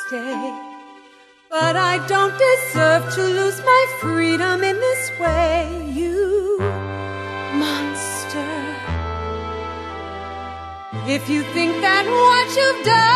stay. But I don't deserve to lose my freedom in this way, you monster. If you think that what you've done